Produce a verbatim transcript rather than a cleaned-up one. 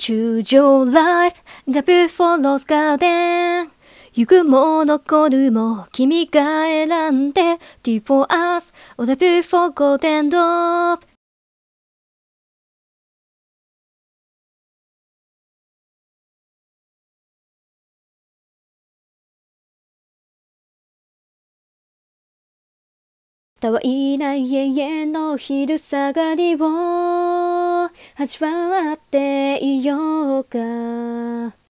Choose your life, the beautiful rose garden 行くも残るも君が選んで Deep for us, or the beautiful golden robe たわいない永遠の昼下がりを味わっていようか